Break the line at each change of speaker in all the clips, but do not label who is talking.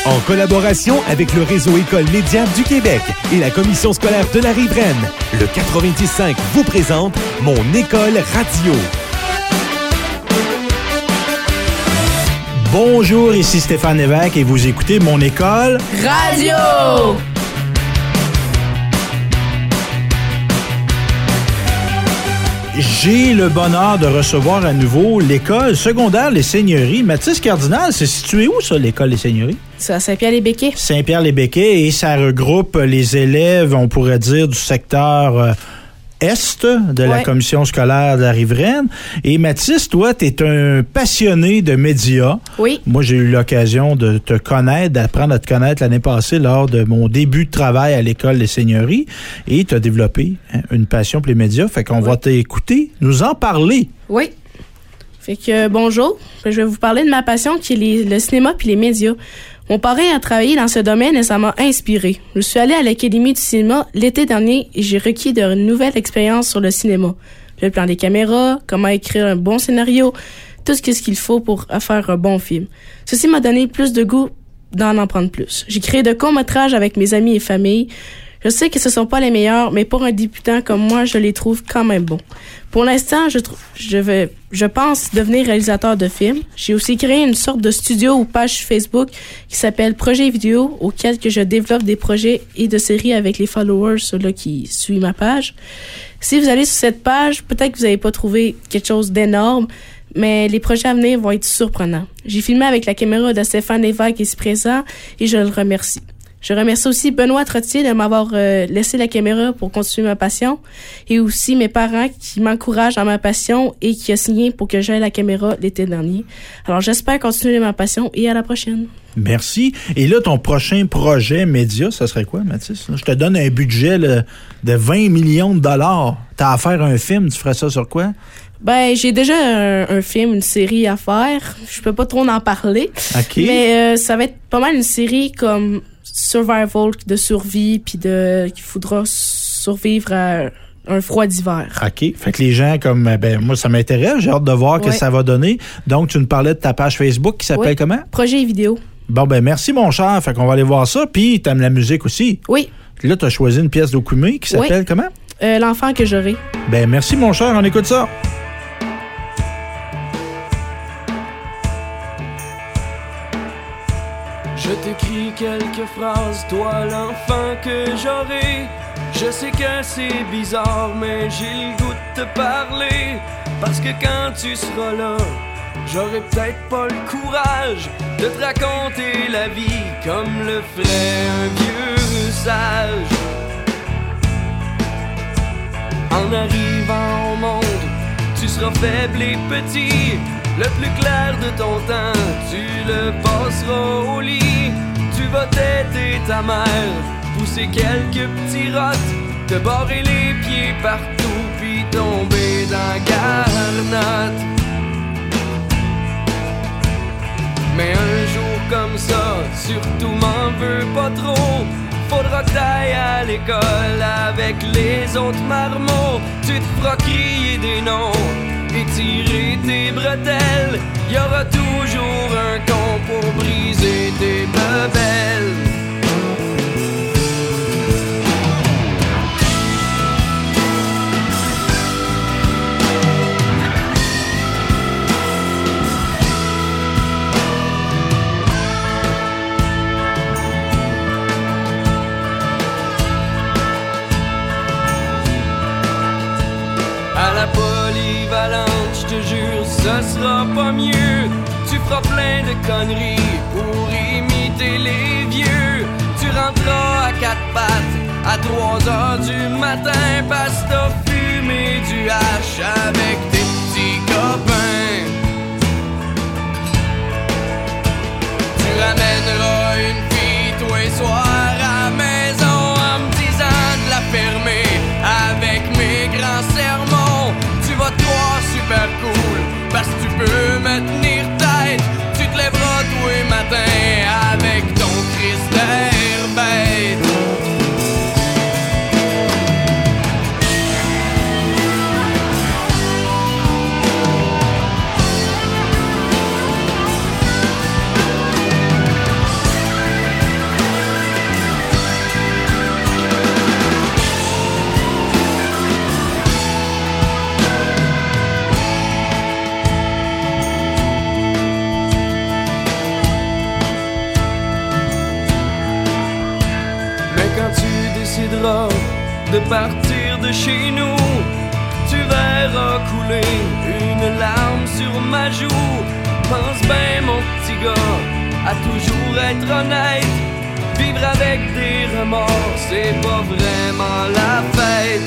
En collaboration avec le réseau École Média du Québec et la Commission scolaire de la Riveraine, le 90.5 vous présente Mon École Radio.
Bonjour, ici Stéphane Lévesque et vous écoutez Mon École
Radio.
J'ai le bonheur de recevoir à nouveau l'école secondaire Les Seigneuries. Mathis Cardinal, c'est situé où ça, l'école Les Seigneuries?
C'est à Saint-Pierre-les-Béquets.
Saint-Pierre-les-Béquets, et ça regroupe les élèves, on pourrait dire, du secteur Est de la Commission scolaire de la Riveraine. Et Mathis, toi, tu es un passionné de médias.
Oui.
Moi, j'ai eu l'occasion de te connaître, d'apprendre à te connaître l'année passée lors de mon début de travail à l'école des Seigneuries. Et tu as développé une passion pour les médias. Fait qu'on va t'écouter, nous en parler.
Oui. Fait que bonjour. Je vais vous parler de ma passion qui est le cinéma puis les médias. Mon parrain a travaillé dans ce domaine et ça m'a inspiré. Je suis allée à l'Académie du cinéma l'été dernier et j'ai requis de nouvelles expériences sur le cinéma. Le plan des caméras, comment écrire un bon scénario, tout ce qu'il faut pour faire un bon film. Ceci m'a donné plus de goût d'en apprendre plus. J'ai créé de courts-métrages avec mes amis et familles. Je sais que ce sont pas les meilleurs, mais pour un débutant comme moi, je les trouve quand même bons. Pour l'instant, je pense devenir réalisateur de films. J'ai aussi créé une sorte de studio ou page Facebook qui s'appelle Projet Vidéo, auquel que je développe des projets et de séries avec les followers, ceux-là qui suivent ma page. Si vous allez sur cette page, peut-être que vous n'avez pas trouvé quelque chose d'énorme, mais les projets à venir vont être surprenants. J'ai filmé avec la caméra de Stéphane Lévesque ici présent et je le remercie. Je remercie aussi Benoît Trottier de m'avoir laissé la caméra pour continuer ma passion et aussi mes parents qui m'encouragent dans ma passion et qui ont signé pour que j'aie la caméra l'été dernier. Alors, j'espère continuer ma passion et à la prochaine.
Merci. Et là, ton prochain projet média, ça serait quoi, Mathis? Je te donne un budget de 20 millions de dollars. T'as à faire un film, tu ferais ça sur quoi?
Ben, j'ai déjà un film, une série à faire. Je peux pas trop en parler.
OK.
Mais ça va être pas mal une série comme survival, de survie, puis qu'il faudra survivre à un froid d'hiver.
OK. Fait que les gens, comme, moi, ça m'intéresse. J'ai hâte de voir ce que ça va donner. Donc, tu nous parlais de ta page Facebook qui s'appelle comment?
Projet Vidéo.
Bon, merci, mon cher. Fait qu'on va aller voir ça. Puis, t'aimes la musique aussi?
Oui.
Puis là, t'as choisi une pièce d'Okoumé qui s'appelle comment?
L'enfant que j'aurai.
Merci, mon cher. On écoute ça.
Je t'écris quelques phrases, toi l'enfant que j'aurai. Je sais que c'est bizarre, mais j'ai le goût de te parler. Parce que quand tu seras là, j'aurai peut-être pas le courage de te raconter la vie comme le ferait un vieux sage. En arrivant au monde, tu seras faible et petit. Le plus clair de ton temps, tu le passeras au lit. Tu vas t'aider ta mère, pousser quelques petits rottes, te barrer les pieds partout, puis tomber dans garnotte. Mais un jour comme ça, surtout m'en veux pas trop. Faudra que t'ailles à l'école avec les autres marmots. Tu te feras crier des noms et tirer tes bretelles. Y'aura toujours un con pour briser tes bebelles. À la polyvalente, je te jure, ce sera pas mieux. Tu feras plein de conneries pour imiter les vieux. Tu rentreras à quatre pattes à 3 heures du matin parce que t'as fumé du hache avec tes petits copains. Tu ramèneras une fille tous les soirs à la maison en me disant de la fermer avec mes grands sermons. Tu vas te croire super cool parce que tu peux me tenir tête. Tu te lèveras tous les matins avec ton Christ d'air bête. choisiras de partir de chez nous, tu verras couler une larme sur ma joue. Pense bien mon petit gars, à toujours être honnête. Vivre avec des remords, c'est pas vraiment la fête.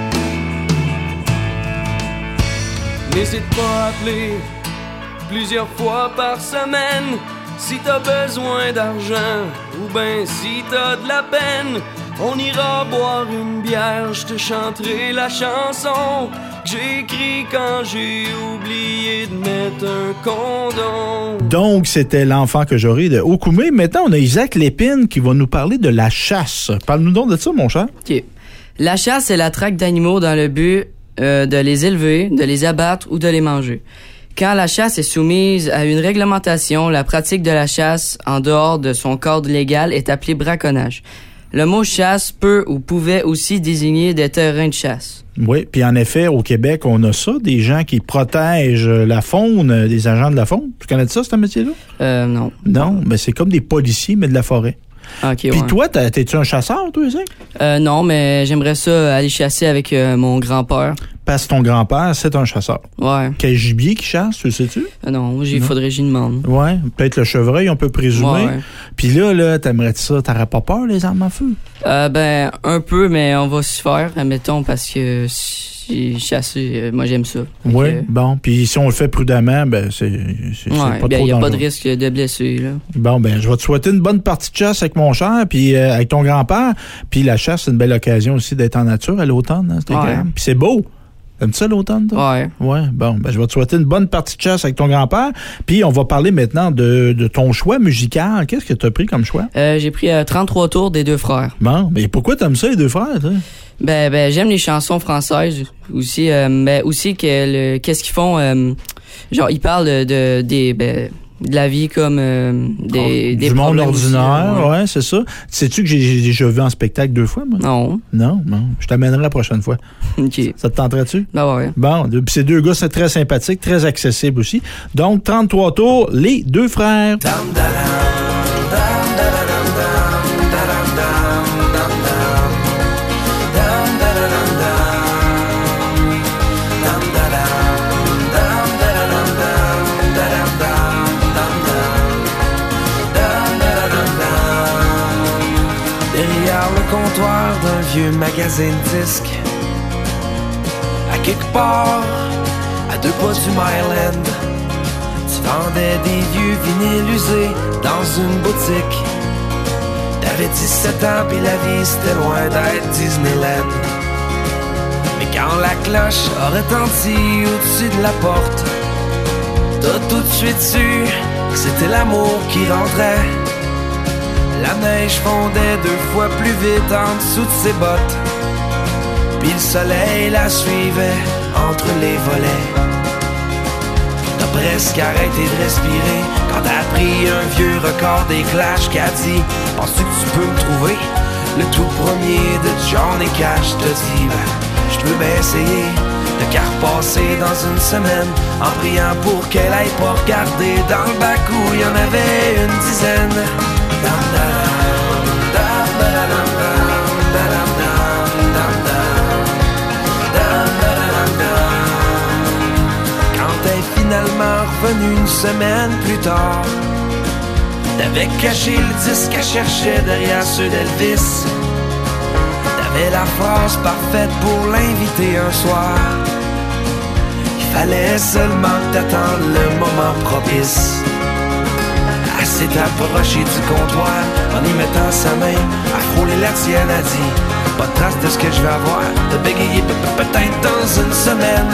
N'hésite pas à appeler plusieurs fois par semaine si t'as besoin d'argent ou ben si t'as de la peine. On ira boire une bière, je te chanterai la chanson que j'ai écrite quand j'ai oublié de mettre un condom.
Donc, c'était l'enfant que j'aurai de Okoumé. Maintenant, on a Isaac Lépine qui va nous parler de la chasse. Parle-nous donc de ça, mon cher.
OK. La chasse, c'est la traque d'animaux dans le but de les élever, de les abattre ou de les manger. Quand la chasse est soumise à une réglementation, la pratique de la chasse en dehors de son cadre légal est appelée braconnage. Le mot chasse peut ou pouvait aussi désigner des terrains de chasse.
Oui, puis en effet, au Québec, on a ça, des gens qui protègent la faune, des agents de la faune. Tu connais ça, ce métier-là?
Non.
Non, ben c'est comme des policiers, mais de la forêt.
OK,
Puis
ouais.
toi, t'es-tu un chasseur, toi, Isaac?
Non, mais j'aimerais ça aller chasser avec mon grand-père.
Parce que ton grand-père, c'est un chasseur.
Ouais.
Quel gibier qui chasse, tu le sais-tu?
Non, faudrait que j'y demande.
Ouais, peut-être le chevreuil, on peut présumer.
Ouais.
Puis là, t'aimerais ça, t'aurais pas peur, les armes à feu?
Ben, un peu, mais on va s'y faire, admettons, parce que si chasser, moi j'aime ça.
Oui,
Donc,
bon. Puis si on le fait prudemment, ben c'est
ouais,
pas
ben,
trop
y a pas
dangereux.
de risque de blessure, là.
Bon, ben je vais te souhaiter une bonne partie de chasse avec mon cher, puis avec ton grand-père. Puis la chasse, c'est une belle occasion aussi d'être en nature à l'automne. Hein, c'est agréable. Puis c'est beau. T'aimes ça l'automne, toi?
Ouais.
Ouais, bon, ben je vais te souhaiter une bonne partie de chasse avec ton grand-père. Puis on va parler maintenant de ton choix musical. Qu'est-ce que tu as pris comme choix?
J'ai pris 33 tours des deux frères.
Bon, mais pourquoi t'aimes ça, les deux frères, toi?
Ben, j'aime les chansons françaises aussi. Ben, aussi qu'est-ce qu'ils font? Genre, ils parlent de la vie comme des
du monde
problèmes
ordinaire,
aussi,
ouais, c'est ça. Sais-tu que j'ai déjà vu en spectacle 2 fois, moi?
Non.
Non. Je t'amènerai la prochaine fois.
OK.
Ça te tenterait-tu?
Ben ouais.
Bon, puis ces deux gars, c'est très sympathique, très accessible aussi. Donc, 33 tours, les deux frères.
Derrière le comptoir d'un vieux magasin de disques, à quelque part, à 2 pas du Myland, tu vendais des vieux vinyles usés dans une boutique. T'avais 17 ans pis la vie c'était loin d'être Disneyland. Mais quand la cloche a retenti au-dessus de la porte, t'as tout de suite su que c'était l'amour qui rentrait. La neige fondait 2 fois plus vite en dessous de ses bottes, puis le soleil la suivait entre les volets. T'as presque arrêté de respirer quand t'as pris un vieux record des Clash qui a dit: penses-tu que tu peux me trouver le tout premier de Johnny Cash? T'as dit: ben, je peux bien essayer de qu'à repasser dans une semaine en priant pour qu'elle aille pas regarder dans le bac où il y en avait une dizaine. Quand t'es finalement revenu une semaine plus tard, t'avais caché le disque qu'elle cherchait derrière ceux d'Elvis. T'avais la phrase parfaite pour l'inviter un soir. Il fallait seulement que t'attendes le moment propice. Elle s'est approchée du comptoir en y mettant sa main à frôler la tienne. A dit: pas de trace de ce que je vais avoir, de bégayer peut-être dans une semaine.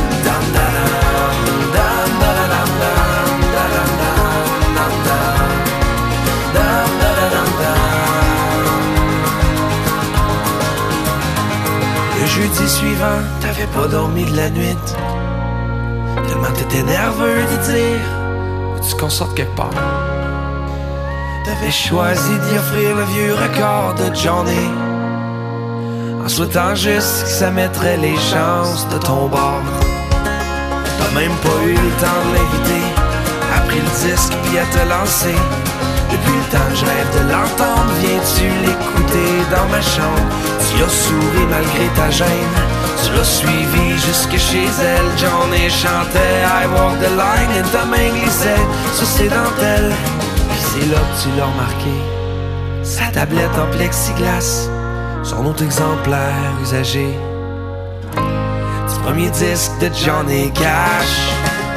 Le jeudi suivant, t'avais pas dormi de la nuit, tellement t'étais nerveux d'y dire: veux-tu qu'on sorte quelque part? T'avais choisi d'y offrir le vieux record de Johnny, en souhaitant juste que ça mettrait les chances de ton bord. T'as même pas eu le temps de l'inviter, a pris le disque puis à te lancer. Depuis le temps que je rêve de l'entendre, viens-tu l'écouter?
été dans ma chambre. Tu as souri malgré ta gêne. Tu l'as suivi jusque chez elle. Johnny chantait I walk the line et ta main glissait sur ses dentelles. Puis c'est là que tu l'as remarqué, sa tablette en plexiglas, son autre exemplaire usagé du premier disque de Johnny Cash.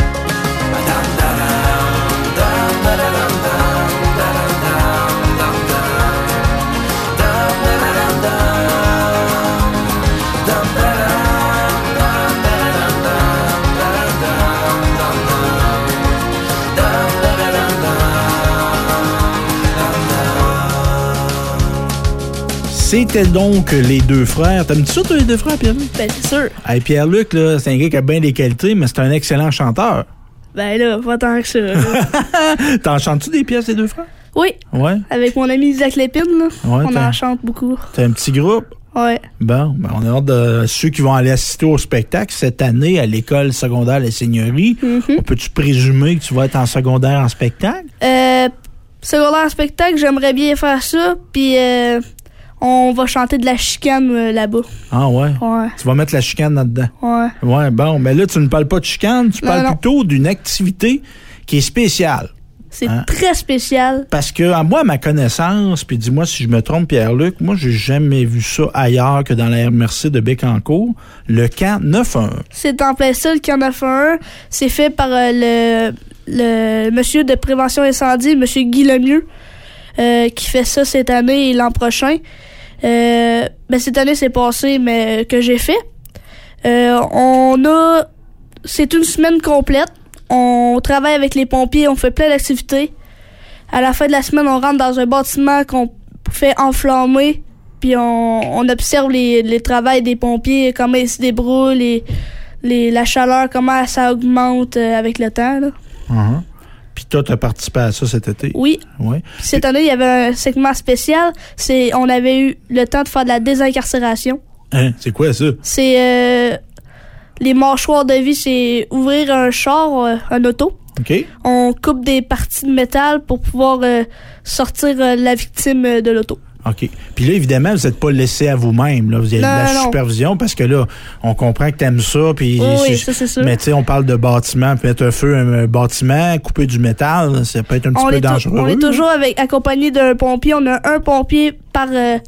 C'était donc les deux frères. T'aimes-tu ça, toi, les deux frères, Pierre-Luc?
Ben, c'est sûr.
Hey, Pierre-Luc, là, c'est un gars qui a bien des qualités, mais c'est un excellent chanteur.
Ben là, pas tant que ça.
T'en chantes-tu des pièces, les deux frères?
Oui.
Ouais.
Avec mon ami Isaac Lépine, là,
Ouais,
on en chante beaucoup.
T'as un petit groupe?
Ouais.
Bon, ben on a hâte de ceux qui vont aller assister au spectacle cette année à l'école secondaire La Seigneurie.
Mm-hmm.
On peut-tu présumer que tu vas être en secondaire en spectacle?
Secondaire en spectacle, j'aimerais bien faire ça, puis on va chanter de la chicane là-bas.
Ah ouais?
Ouais.
Tu vas mettre la chicane là-dedans?
Ouais.
Ouais, bon, mais là, tu ne parles pas de chicane, tu parles plutôt d'une activité qui est spéciale.
C'est très spécial.
Parce que, à moi, à ma connaissance, puis dis-moi si je me trompe, Pierre-Luc, moi, j'ai jamais vu ça ailleurs que dans la MRC de Bécancour, le camp 9-1.
C'est en plein ça, le camp 9-1. C'est fait par le monsieur de prévention incendie, monsieur Guy Lemieux, qui fait ça cette année et l'an prochain. Ben, cette année, c'est passé, mais que j'ai fait. C'est une semaine complète. On travaille avec les pompiers, on fait plein d'activités. À la fin de la semaine, on rentre dans un bâtiment qu'on fait enflammer, puis on observe les travails des pompiers, comment ils se débrouillent, la chaleur, comment ça augmente avec le temps. Là.
Uh-huh. Puis toi, tu as participé à ça cet été?
Oui.
Ouais.
Cette année, il y avait un segment spécial. On avait eu le temps de faire de la désincarcération.
Hein? C'est quoi ça?
C'est... les mâchoires de vie, c'est ouvrir un char, un auto.
OK.
On coupe des parties de métal pour pouvoir sortir la victime de l'auto.
OK. Puis là, évidemment, vous n'êtes pas laissé à vous-même. Là. Vous avez de la supervision parce que là, on comprend que tu aimes ça. Puis
oui, ça, c'est sûr.
Mais tu sais, on parle de bâtiment, puis mettre un feu à un bâtiment, couper du métal, ça peut être un petit peu dangereux.
On est toujours accompagné d'un pompier. On a un pompier par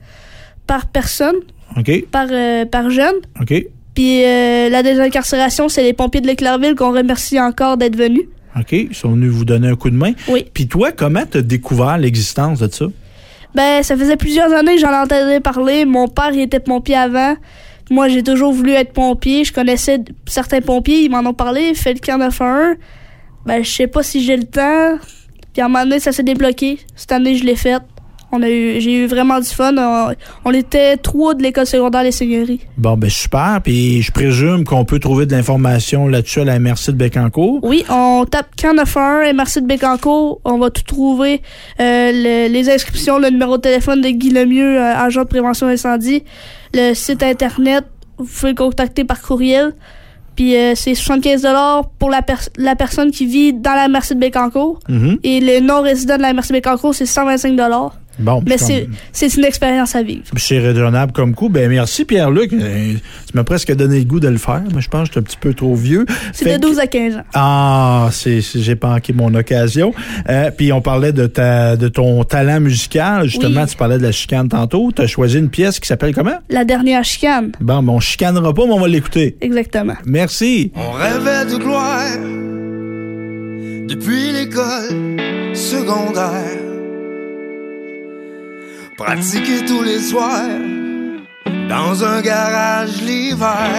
personne.
OK.
Par jeune.
OK.
Puis la désincarcération, c'est les pompiers de Leclercville qu'on remercie encore d'être venus.
OK. Ils sont venus vous donner un coup de main.
Oui.
Puis toi, comment tu as découvert l'existence de ça?
Ben, ça faisait plusieurs années que j'en entendais parler. Mon père, il était pompier avant. Moi, j'ai toujours voulu être pompier. Je connaissais certains pompiers, ils m'en ont parlé. Fait le camp 9-1. Ben, je sais pas si j'ai le temps. Puis à un moment donné, ça s'est débloqué. Cette année, je l'ai fait. J'ai eu vraiment du fun. On était 3 de l'école secondaire Les Seigneuries.
Bon, ben super. Puis je présume qu'on peut trouver de l'information là-dessus à la MRC de Bécancour.
Oui, on tape camp 9-1, MRC de Bécancour. On va tout trouver. Les inscriptions, le numéro de téléphone de Guy Lemieux, agent de prévention incendie. Le site Internet, vous pouvez le contacter par courriel. Puis c'est 75$ pour la personne qui vit dans la MRC de Bécancour. Mm-hmm. Et le non-résident de la MRC de Bécancour, c'est 125$.
Bon,
mais c'est une expérience à vivre.
C'est raisonnable comme coup. Ben merci Pierre-Luc. Tu m'as presque donné le goût de le faire. Moi, je pense que je suis un petit peu trop vieux.
C'est de 12 à 15 ans.
Ah, j'ai pas manqué mon occasion. Puis on parlait de ton talent musical. Justement, oui. Tu parlais de la chicane tantôt. Tu as choisi une pièce qui s'appelle comment?
La dernière chicane.
Bon, on chicanera pas, mais on va l'écouter.
Exactement.
Merci.
On rêvait de gloire depuis l'école secondaire. Pratiquer tous les soirs dans un garage l'hiver.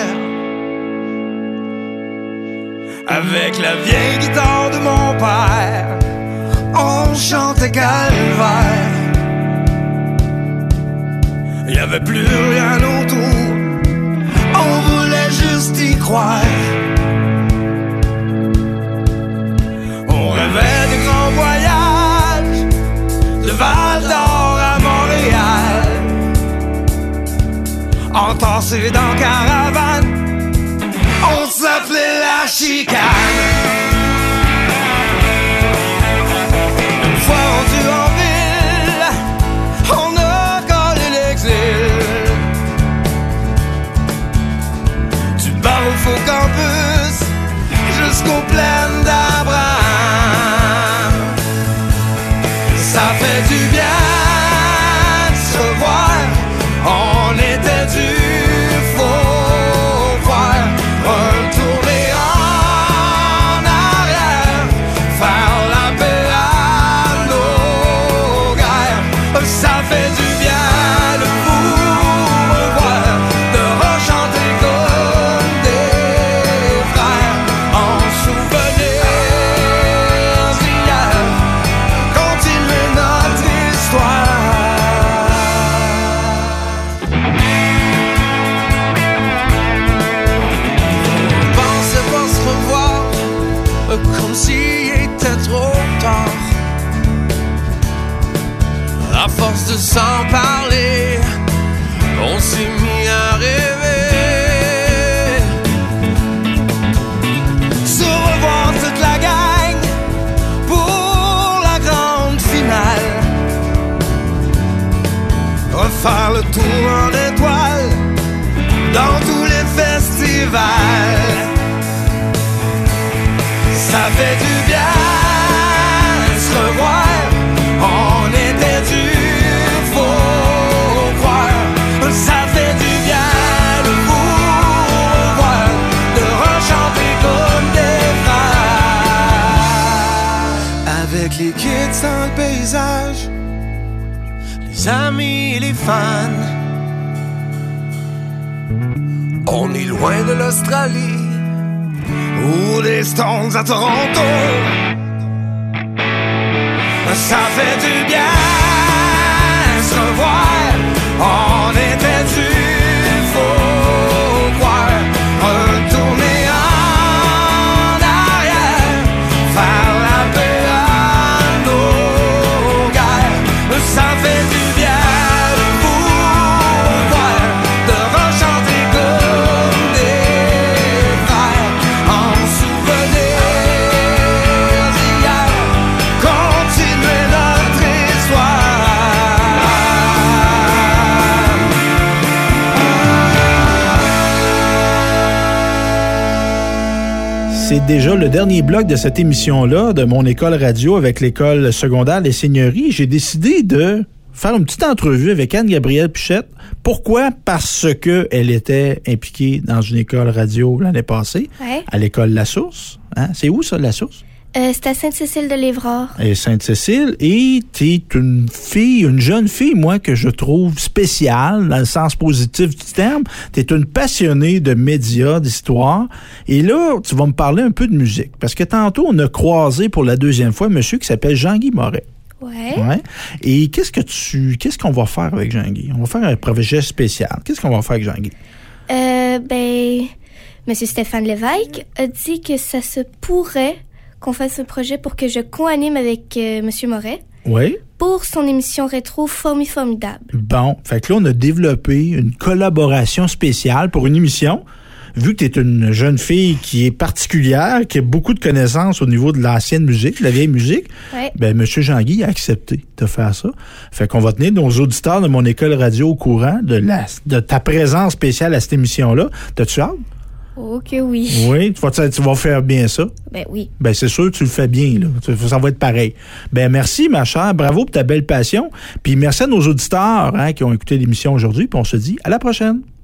Avec la vieille guitare de mon père, on chantait calvaire. Il n'y avait plus rien autour, on voulait juste y croire. On rêvait de grands voyages, de Val d'Or à Montréal, entassés dans caravane, on s'appelait la chicane. Une fois rendu en ville, on a collé les du bien de se revoir. On était dû, faut voir, retourner en arrière, faire la paix à nos guerres. Ça fait du bien de vous revoir, de rechanter comme des frères, en souvenir d'hier, continuer notre histoire. On pensait pas se revoir, comme s'il était trop tard. À force de s'en parler, on s'est mis à rêver. Se revoir toute la gang pour la grande finale. Refaire le tour en étoile dans tous les festivals. Ça fait du bien se revoir. On était dû, faut croire. Ça fait du bien de vous revoir, de rechanter comme des frères. Avec les kids dans le paysage, les amis et les fans. On est loin de l'Australie ou des Stones à Toronto. Ça fait du bien se revoir. On était dû, faut croire, retourner en arrière, faire la paix à nos guerres. Ça fait du bien de vous voir, de rechanter comme des frères, en souvenir d'hier, continuer notre histoire.
C'est déjà le dernier bloc de cette émission-là de mon école radio avec l'école secondaire Les Seigneuries. J'ai décidé de faire une petite entrevue avec Anne-Gabrielle Pichette. Pourquoi? Parce que elle était impliquée dans une école radio l'année passée, à l'école La Source. Hein? C'est où ça, La Source?
C'est à Sainte-Cécile-de-Lévrard.
Et Sainte-Cécile, et t'es une fille, une jeune fille, moi, que je trouve spéciale, dans le sens positif du terme. T'es une passionnée de médias, d'histoire. Et là, tu vas me parler un peu de musique. Parce que tantôt, on a croisé pour la deuxième fois un monsieur qui s'appelle Jean-Guy Moret.
Ouais.
Et qu'est-ce qu'on va faire avec Jean-Guy? On va faire un projet spécial. Qu'est-ce qu'on va faire avec Jean-Guy?
Monsieur Stéphane Lévesque a dit que ça se pourrait qu'on fasse un projet pour que je co-anime avec Monsieur Moret.
Oui.
Pour son émission rétro Formidable.
Bon, fait que là, on a développé une collaboration spéciale pour une émission. Vu que tu es une jeune fille qui est particulière, qui a beaucoup de connaissances au niveau de l'ancienne musique, de la vieille musique, ben M. Jean-Guy a accepté de faire ça. Fait qu'on va tenir nos auditeurs de mon école radio au courant de ta présence spéciale à cette émission-là. T'as-tu hâte?
Oh que oui.
Oui, tu vas faire bien ça?
Ben oui.
Ben c'est sûr, tu le fais bien, là. Ça va être pareil. Ben merci, ma chère. Bravo pour ta belle passion. Puis merci à nos auditeurs qui ont écouté l'émission aujourd'hui. Puis on se dit à la prochaine.